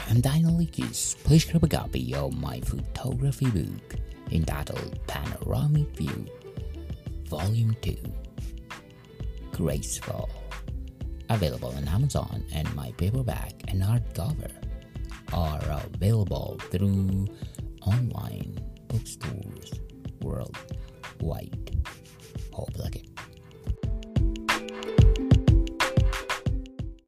I'm Dino Lucas. Please grab a copy of my photography book entitled Panoramic View, Volume 2, Graceful. Available on Amazon, and my paperback and hardcover are available through online bookstores worldwide. Hope you like it.